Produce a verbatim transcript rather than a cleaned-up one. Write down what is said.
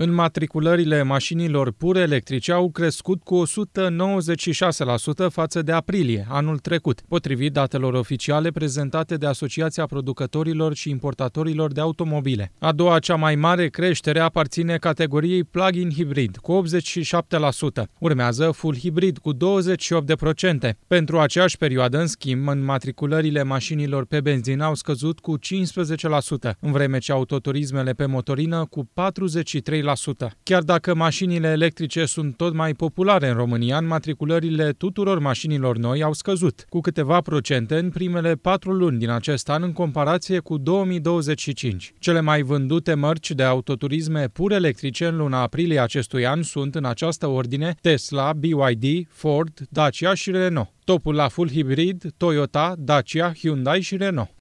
Înmatriculările mașinilor pur electrice au crescut cu o sută nouăzeci și șase la sută față de aprilie, anul trecut, potrivit datelor oficiale prezentate de Asociația Producătorilor și Importatorilor de Automobile. A doua cea mai mare creștere aparține categoriei plug-in hibrid, cu optzeci și șapte la sută. Urmează full hibrid, cu douăzeci și opt la sută. Pentru aceeași perioadă, în schimb, înmatriculările mașinilor pe benzină au scăzut cu cincisprezece la sută, în vreme ce autoturismele pe motorină cu patruzeci și trei la sută. Chiar dacă mașinile electrice sunt tot mai populare în România, înmatriculările tuturor mașinilor noi au scăzut, cu câteva procente în primele patru luni din acest an în comparație cu două mii douăzeci și cinci. Cele mai vândute mărci de autoturisme pur electrice în luna aprilie acestui an sunt, în această ordine, Tesla, B Y D, Ford, Dacia și Renault. Topul la full hibrid, Toyota, Dacia, Hyundai și Renault.